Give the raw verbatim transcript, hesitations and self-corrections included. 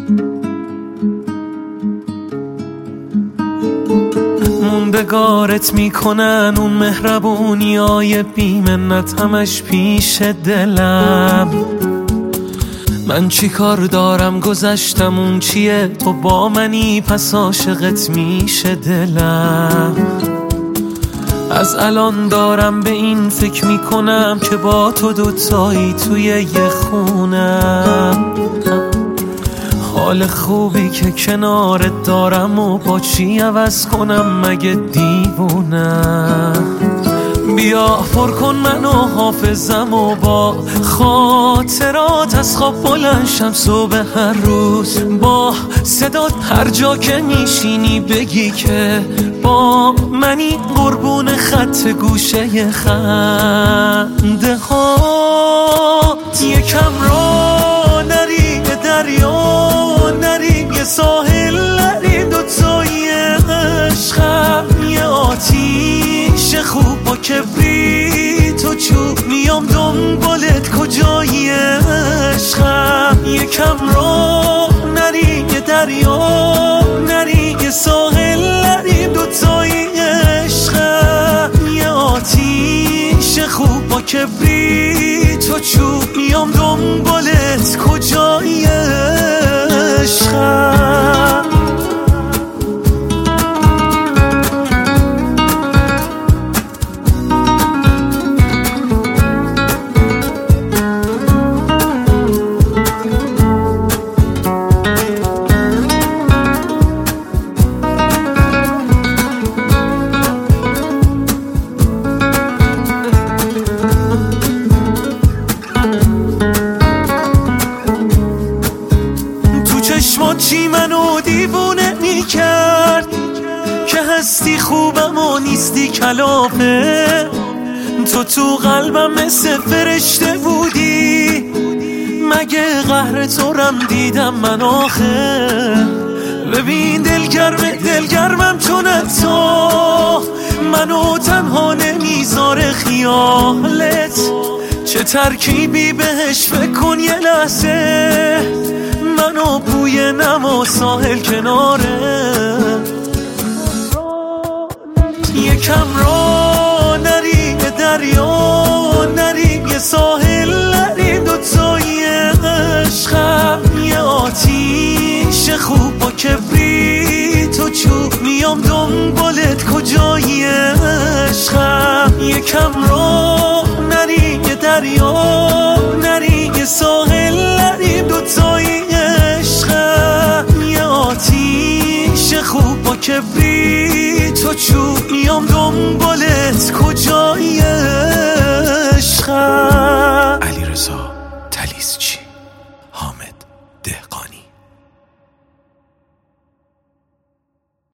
موندگارت میکنن اون مهربونی های بیمنت همش پیش دلم. من چی کار دارم گذشتم اون چیه، تو با منی پس عاشقت میشه دلم. از الان دارم به این فکر میکنم که با تو دوتایی توی یه خونم. حال خوبی که کنارت دارم و با چی عوض کنم مگه دیوونم. بیا پر کن منو حافظم و با خاطرات از خواب بلند شم صبح هر روز. با صدات هر جا که میشینی بگی که با منی، قربون خط گوشه خنده هات. یکم را نری دریا نریم، یه ساحل نریم دوتایی عشقم. یه آتیش خوب با کبریت و چوب میام دنبالت کجایی عشقم. یکم را نریم یه دریا نریم، یه ساحل نریم دوتایی عشقم. یه آتیش خوب با کبریت و چوب میام دنبالت کجایی عشقم. چی منو دیوونه میکرد که هستی خوبم و نیستی کلافه. تو تو قلبم مثل فرشته بودی، مگه قهر تو رم دیدم من آخه. ببین دلگرم دلگرمم چون تو منو تنها نمیذاره خیالت. چه ترکیبی بهش فکر کن یه لحظه، منو بوی نما ساحل کناره. یکم را نریم یه دریا نریم، یه ساحل نریم دوتایی عشقم. یه آتیش خوب با کبریت و چوب میام دنبالت کجایی عشقم. یکم را نریم یه دریا نریم، یه ساحل نریم دوتایی عشقم. یه آتیش خوب با کبریت و چوب میام دنبالت کجایی